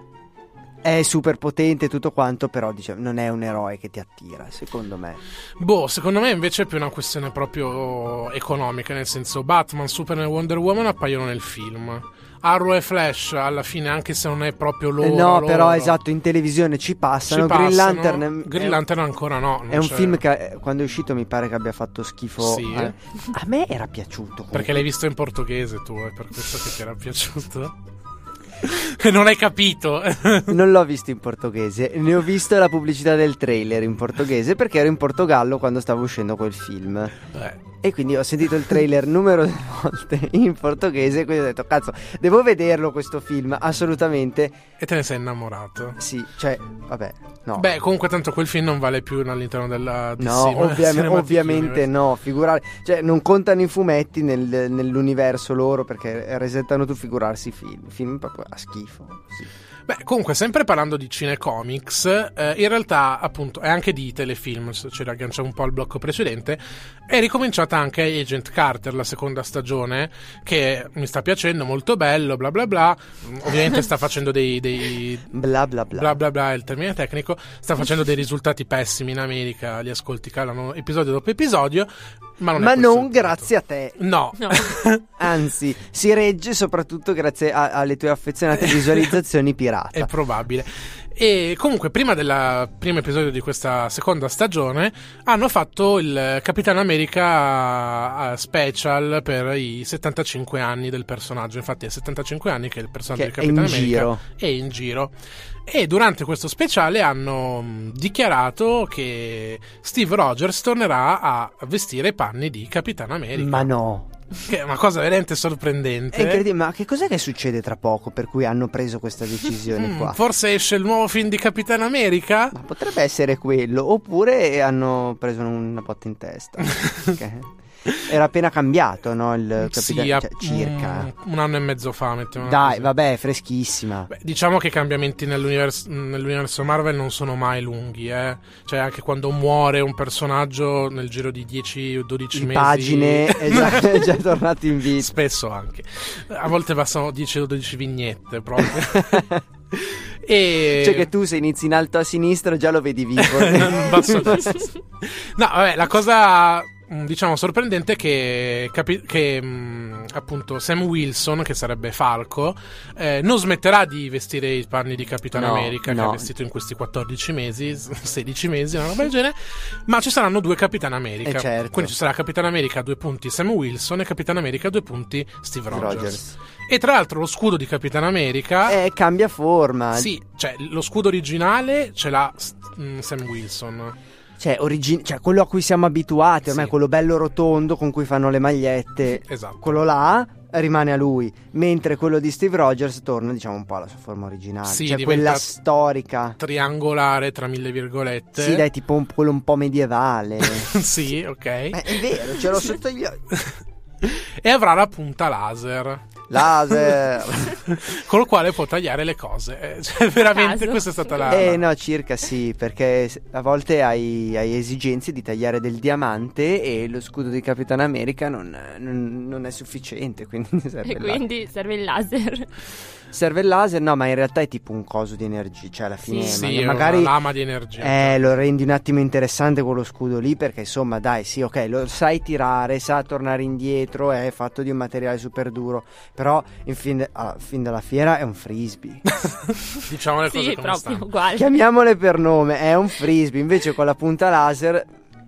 è super potente tutto quanto, però diciamo, non è un eroe che ti attira, secondo me. Boh, secondo me invece è più una questione proprio economica, nel senso Batman, Superman e Wonder Woman appaiono nel film. Arrow e Flash alla fine, anche se non è proprio loro, Eh, no, loro, però esatto, in televisione ci passano. ci Green passano. Lantern, è- Green è- Lantern ancora no. non è un c'è. film che eh, quando è uscito mi pare che abbia fatto schifo. Sì. A, a me era piaciuto comunque. Perché l'hai visto in portoghese tu, è per questo che ti era piaciuto. E non hai capito. Non l'ho visto in portoghese, ne ho visto la pubblicità del trailer in portoghese perché ero in Portogallo quando stava uscendo quel film. Eh, E quindi ho sentito il trailer numerose volte in portoghese, quindi ho detto cazzo, devo vederlo questo film, assolutamente. e te ne sei innamorato. Sì, cioè, vabbè, no. Beh, comunque tanto quel film non vale più all'interno della D C, No, ma ovvia- Cinematic ovviamente Universe. no, figurare, cioè non contano i fumetti nel- nell'universo loro perché resettano tu, figurarsi i film, i film proprio a schifo, sì. Beh, comunque, sempre parlando di cinecomics, eh, in realtà, appunto, e anche di telefilm, se ci ragganciamo un po' al blocco precedente, è ricominciata anche Agent Carter, la seconda stagione, che mi sta piacendo, molto bello, bla bla bla. Ovviamente sta facendo dei... dei Bla bla bla. bla bla bla è il termine tecnico, sta facendo dei risultati pessimi in America, li ascolti calano episodio dopo episodio, ma non è Ma questo non il punto. grazie a te. No. No. Anzi, si regge soprattutto grazie a- alle tue affezionate visualizzazioni pirata. È probabile. E comunque, prima del primo episodio di questa seconda stagione, hanno fatto il Capitan America eh, special per i settantacinque anni del personaggio. Infatti, è settantacinque anni che il personaggio Che di è Capitan in America giro. è in giro. E durante questo speciale hanno mh, dichiarato che Steve Rogers tornerà a vestire i panni di Capitan America. Ma no. Che è una cosa veramente sorprendente. È incredibile, ma che cos'è che succede tra poco per cui hanno preso questa decisione Mm, qua? forse esce il nuovo film di Capitan America? Ma potrebbe essere quello, oppure hanno preso una botta in testa. Perché era appena cambiato, no? Il Sì, capitano, a- cioè, circa. Un, un anno e mezzo fa, mettiamola Dai, così. vabbè, è freschissima. Beh, diciamo che i cambiamenti nell'universo, nell'universo Marvel non sono mai lunghi, eh. Cioè, anche quando muore un personaggio nel giro di dieci o dodici In mesi. pagine è già, è già tornato in vita. Spesso anche. A volte bastano dieci o dodici vignette proprio. E... Cioè che tu se inizi in alto a sinistra già lo vedi vivo. in basso a destra. No, vabbè, la cosa mh, diciamo sorprendente è che, capi- che mh, appunto Sam Wilson, che sarebbe Falco, eh, non smetterà di vestire i panni di Capitan No, America, che no. ha vestito in questi quattordici mesi, sedici mesi, una roba del genere. Ma ci saranno due Capitan America. Eh, certo. Quindi ci sarà Capitan America due punti Sam Wilson e Capitan America due punti Steve Rogers. Rogers. E tra l'altro lo scudo di Capitan America Eh, cambia forma. sì, cioè lo scudo originale ce l'ha mm, Sam Wilson. Cioè, origi- cioè, quello a cui siamo abituati, ormai Sì. quello bello rotondo con cui fanno le magliette. Esatto. Quello là rimane a lui, mentre quello di Steve Rogers torna, diciamo, un po' alla sua forma originale. Sì, cioè, diventa- quella storica. Triangolare tra mille virgolette. Sì, dai, tipo un, quello un po' medievale. Sì, ok. Eh, è vero, ce l'ho sotto gli occhi. E avrà la punta laser. Laser. Con il quale può tagliare le cose. Eh, Cioè, veramente Caso. questa è stata la... Eh no, circa sì, perché s- a volte hai, hai esigenze di tagliare del diamante e lo scudo di Capitan America non, non- non è sufficiente, quindi serve, E il laser. quindi serve il laser. Serve il laser, no, ma in realtà è tipo un coso di energia, cioè alla fine Sì. ma- Sì, è magari una lama di energia. eh, lo rendi un attimo interessante quello scudo lì, perché insomma dai, sì, ok, lo sai tirare, sa tornare indietro, è fatto di un materiale super duro, però in fin, de- alla fin della fiera è un frisbee. Diciamo le cose Sì, come proprio stanno. uguale. Chiamiamole per nome, è un frisbee, invece con la punta laser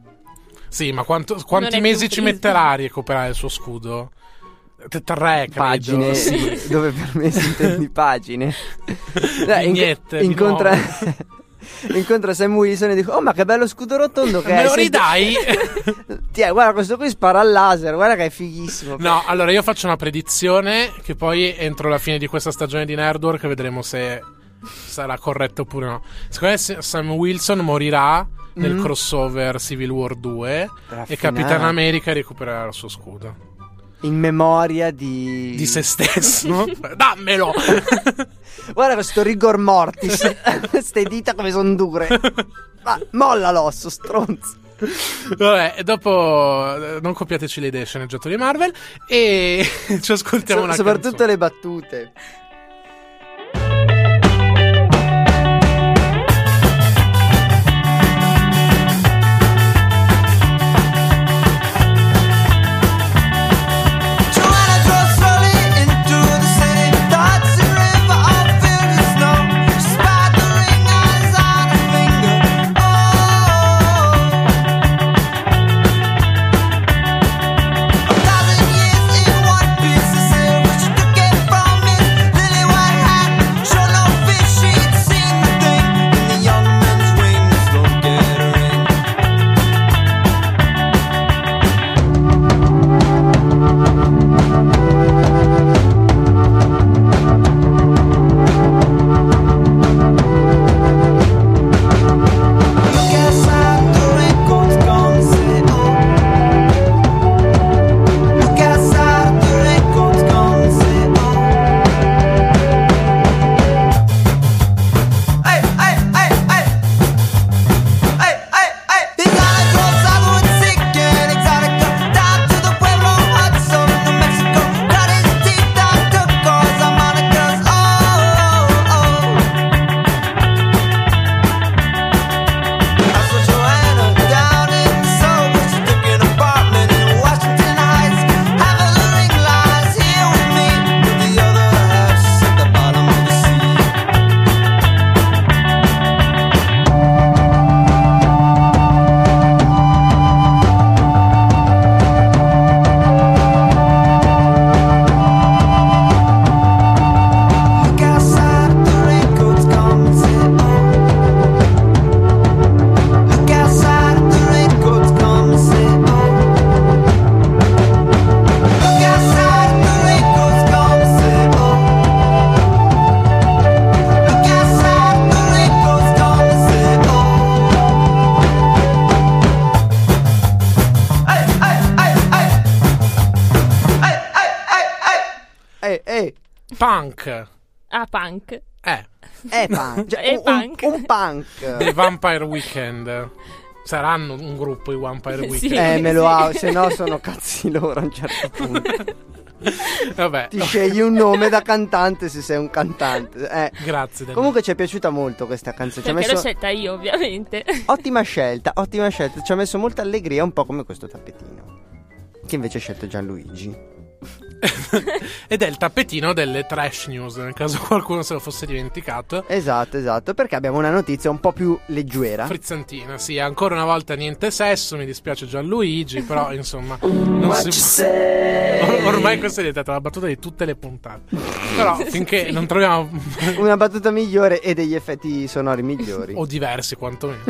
Sì, ma quanto- quanti più mesi ci frisbee. metterà a recuperare il suo scudo? T- Tre, credo. pagine Sì. dove per me si intendi pagine. Dai, inc- Vignette, di incontra nuovo. incontra Sam Wilson e dico oh ma che bello scudo rotondo che Me è, lo senti- ridai? Tiè, guarda questo qui spara al laser, guarda che è fighissimo. No, allora io faccio una predizione che poi entro la fine di questa stagione di Nerdwork vedremo se sarà corretto oppure no. Secondo me se- Sam Wilson morirà nel Mhm. crossover Civil War due e Raffinato. Capitan America recupererà il suo scudo. In memoria di... di se stesso. Dammelo! Guarda questo rigor mortis. Queste dita come sono dure. Ma molla l'osso, stronzo. Vabbè, e dopo eh, non copiateci le idee sceneggiatori Marvel. E ci ascoltiamo So- una soprattutto canzone. le battute. Joanna drove slowly into the city. The Hudson River all filled with snow. She spied the ring eyes on her finger. Oh, a thousand years in one piece of silver. She took it from his lily white hat. Showed no fish, she'd seen the thing in the young man's wings. Don't get a ring. Look outside, the raincoat's gone, say oh. Look outside, the raincoat's gone, say oh. Hey, hey, hey, hey. Hey, hey, hey. His eye drove southward, sick and exotic. Down to the Pueblo Hudson, New Mexico. Cut his teeth out, took all his harmonicas. Oh, oh, oh. I saw Joanna down in Soho. She took an apartment in Washington Heights. Half of the ring lies here with me, but the other half's at the bottom of the sea. Look outside, the raincoat's gone, say oh. Look outside, the raincoat's gone, say oh. Look outside, the raincoat's gone, say oh. Look outside, the raincoat's gone, say oh. Hey, hey, hey, hey. Hey, hey, hey, hey. Eh, eh, Punk. Ah, punk. Eh, eh, punk. Cioè, Eh, un, punk. un, un punk. dei Vampire Weekend. Saranno un gruppo i Vampire Sì. Weekend. Eh, me lo ha, se no sono cazzi loro a un certo punto. Vabbè. Ti scegli un nome da cantante se sei un cantante. Eh. Grazie Daniele. Comunque ci è piaciuta molto questa canzone. Ci ha Perché l'ho messo... scelta io, ovviamente. Ottima scelta, ottima scelta. Ci ha messo molta allegria, un po' come questo tappetino. Che invece ha scelto Gianluigi. Ed è il tappetino delle trash news, nel caso qualcuno se lo fosse dimenticato. Esatto, esatto, perché abbiamo una notizia un po' più leggera. Frizzantina, sì, ancora una volta niente sesso, mi dispiace Gianluigi, però insomma non si... Or- ormai questa è diventata la battuta di tutte le puntate. Però finché non troviamo Una battuta migliore e degli effetti sonori migliori. o diversi quantomeno.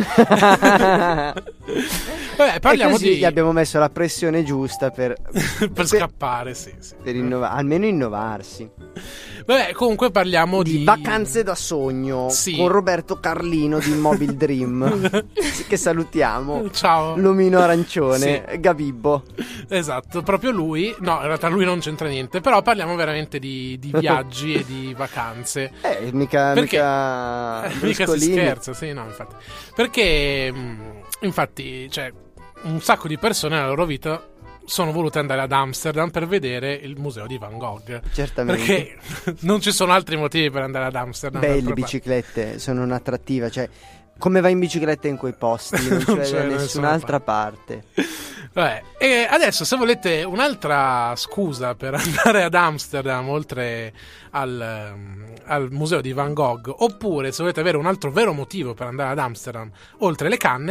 Vabbè, parliamo e così di gli abbiamo messo la pressione giusta per, per scappare, sì, sì. per innova- almeno innovarsi. Vabbè, comunque parliamo Di di Vacanze da sogno Sì. con Roberto Carlino di Mobile Dream, che salutiamo. Ciao. L'omino arancione, Sì. Gabibbo. Esatto, proprio lui. No, in realtà lui non c'entra niente, però parliamo veramente di, di viaggi e di vacanze. Eh, mica, Perché? mica, Eh, mica si Bruscolini. scherza, sì, no, infatti. Perché, mh, infatti, cioè, un sacco di persone nella loro vita sono volute andare ad Amsterdam per vedere il museo di Van Gogh. Certamente. Perché non ci sono altri motivi per andare ad Amsterdam. Beh, le d'altra parte. biciclette sono un'attrattiva, cioè come vai in bicicletta in quei posti? Non, Non c'è c'è da da nessuna nessun'altra parte. Vabbè, e adesso se volete un'altra scusa per andare ad Amsterdam oltre al, um, al museo di Van Gogh, oppure se volete avere un altro vero motivo per andare ad Amsterdam oltre le canne,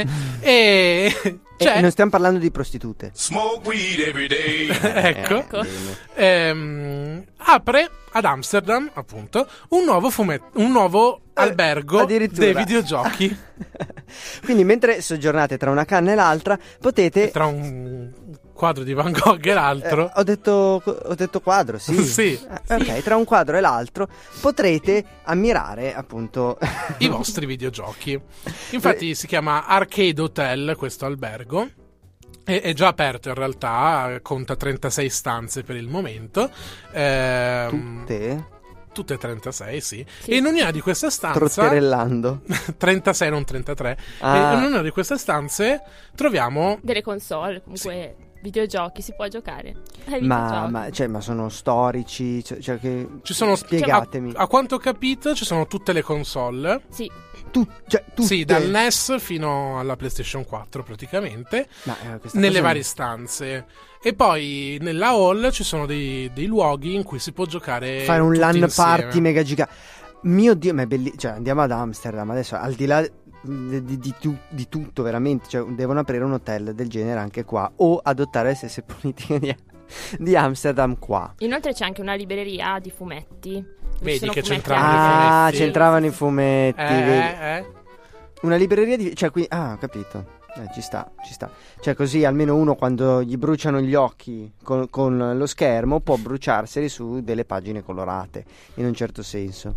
e E c'è, non stiamo parlando di prostitute. Smoke weed every day. ecco, Ecco. Bene. ehm, apre ad Amsterdam appunto un nuovo fumetto, un nuovo albergo Addirittura. dei videogiochi. Quindi mentre soggiornate tra una canna e l'altra potete... Tra un quadro di Van Gogh e l'altro. Eh, ho, detto, ho detto quadro, sì. Sì. Eh, ok, tra un quadro e l'altro potrete ammirare appunto I vostri videogiochi. Infatti si chiama Arcade Hotel questo albergo. È, è già aperto in realtà, conta trentasei stanze per il momento. Ehm, Tutte? Tutte trentasei, sì. Sì. E in ognuna di queste stanze... Trotterellando. trentasei, non trentatré. Ah. E in ognuna di queste stanze troviamo... Delle console, comunque videogiochi, si può giocare. Ai Ma, videogiochi. ma, cioè, ma sono storici? Cioè, cioè che... Ci sono, Spiegatemi. A, a quanto ho capito, ci sono tutte le console. Sì, Tu, cioè, tutte. Sì, dal N E S fino alla PlayStation quattro praticamente. Ma, eh, questa Nelle cosa- varie stanze. E poi nella hall ci sono dei, dei luoghi in cui si può giocare. Fare un tutti LAN insieme. party mega giga. Mio Dio, ma è bellissimo. Cioè, andiamo ad Amsterdam adesso, al di là di, di- di tu- di tutto, veramente. Cioè, devono aprire un hotel del genere anche qua. O adottare le stesse politiche di, di Amsterdam qua. inoltre c'è anche una libreria di fumetti. Ci Vedi sono che fumetti c'entravano anche- i Ah, fumetti. c'entravano i fumetti. Eh, vedi. eh, eh. Una libreria di... Cioè, qui... Ah, ho capito. Eh, ci sta, ci sta. Cioè, così almeno uno quando gli bruciano gli occhi con, con lo schermo può bruciarseli su delle pagine colorate, in un certo senso.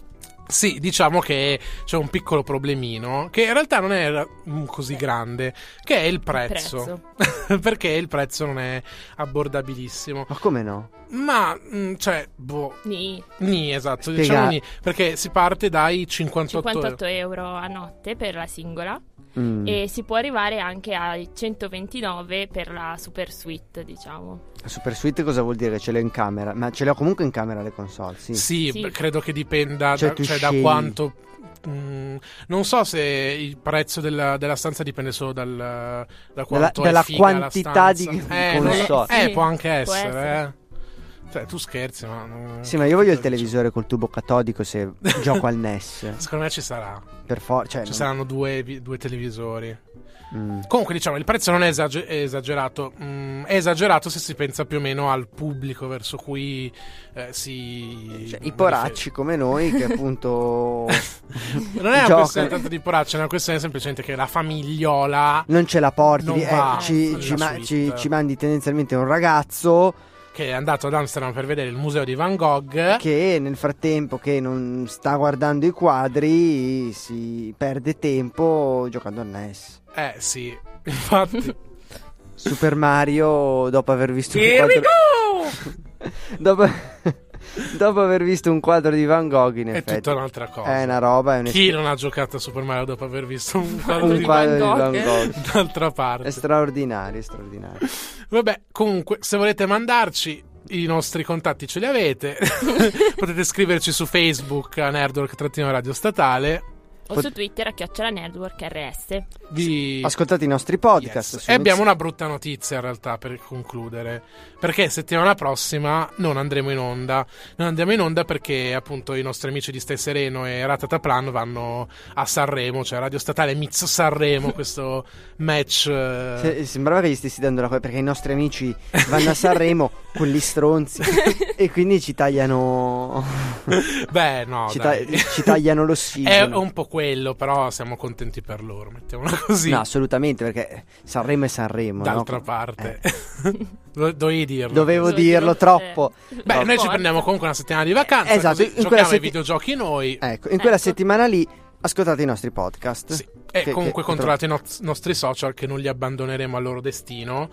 Sì, diciamo che c'è un piccolo problemino, che in realtà non è mm, così grande, che è il prezzo. Perché il prezzo non è abbordabilissimo. Ma come no? Ma, mm, cioè, boh, Nì, ni, esatto, Spiega- diciamo ni, perché si parte dai cinquantotto, cinquantotto euro a notte per la singola Mm. e si può arrivare anche ai centoventinove per la super suite, diciamo. Super Suite cosa vuol dire? Ce l'ho in camera? Ma ce le ho comunque in camera le console, sì. Sì, Sì. beh, credo che dipenda Cioè, da, tu cioè, da scegli. quanto. mm, non so se il prezzo della, della stanza dipende solo dal, da quanto dalla è figa la quantità stanza. di eh, non lo- console. eh, Sì, può anche può essere. essere. eh. Cioè, tu scherzi, ma. non- Sì, ma io voglio il televisore col tubo catodico se gioco al N E S. Secondo me ci sarà. Per forza. Cioè, Ci non- saranno due, vi- due televisori. Mm. Comunque, diciamo, il prezzo non è esage- è esagerato. Mm, è esagerato se si pensa più o meno al pubblico verso cui eh, si. Cioè, i poracci come noi che appunto Non è una giocano. questione tanto di poracci, è una questione semplicemente che la famigliola non ce la porti, Non eh, va ci, nella ci ma- suite. ci- ci mandi tendenzialmente un ragazzo che è andato ad Amsterdam per vedere il museo di Van Gogh. che nel frattempo che non sta guardando i quadri si perde tempo giocando al N E S. Eh sì, infatti. Super Mario dopo aver visto un Here we quadro dopo... dopo aver visto un quadro di Van Gogh in È effetti tutta un'altra cosa. è una roba, è un Chi non ha giocato a Super Mario dopo aver visto un quadro un di quadro di Van Van Gogh. Gogh. d'altra È parte? straordinario, è straordinario. Vabbè, comunque, se volete mandarci, i nostri contatti ce li avete. Potete scriverci su Facebook a Nerdwork-Radio Statale. O Pot- su Twitter a chiocciola Nerdwork R S. Vi... Ascoltate i nostri podcast. Yes. su E abbiamo Mix- una brutta notizia in realtà per concludere, perché settimana prossima non andremo in onda. Non andiamo in onda perché appunto i nostri amici di Stai Sereno e Ratataplan vanno a Sanremo, cioè Radio Statale Mix Sanremo, questo match. eh, Se- sembrava che gli stessi dando la cosa perché i nostri amici vanno a Sanremo, quelli stronzi, e quindi ci tagliano Beh, no, ci, ta- dai. ci tagliano È l'ossigeno. un po' quello, però siamo contenti per loro, mettiamola così. No, assolutamente, perché Sanremo è Sanremo, D'altra no? parte, Eh. Do- dovevi dirlo. Dovevo Dovevo dirlo dirlo, troppo. eh. Beh, noi ci Forza. prendiamo comunque una settimana di vacanza, Esatto, così in quella giochiamo ai setti- videogiochi noi. Ecco, in quella Ecco. settimana lì ascoltate i nostri podcast. Sì. E Che- comunque che- controllate i no- nostri social, che non li abbandoneremo al loro destino,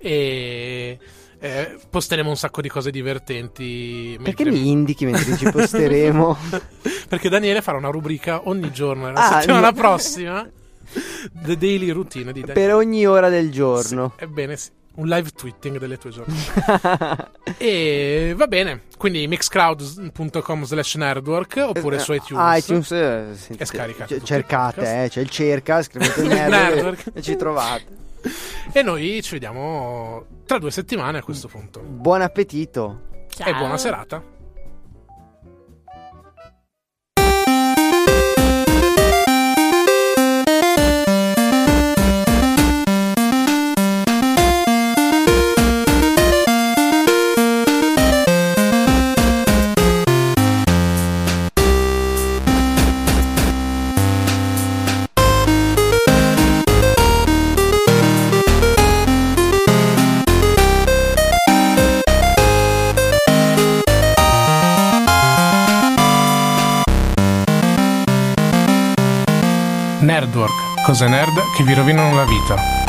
e eh, posteremo un sacco di cose divertenti. Perché mentre- mi indichi mentre ci posteremo? Perché Daniele farà una rubrica ogni giorno la Ah, settimana no. prossima. The Daily Routine di Daniele. Per ogni ora del giorno. Sì, ebbene sì. Un live tweeting delle tue giornate. E va bene. Quindi mixcloud.com slash nerdwork oppure su iTunes. iTunes eh, sentite, E scaricate c- tutti i cercate, podcast. eh, c'è il cerca, scrivete Nerdwork Nerdwork. e ci trovate. E noi ci vediamo tra due settimane a questo punto. Buon appetito. Ciao. E buona serata. Nerdwork, cose nerd che vi rovinano la vita.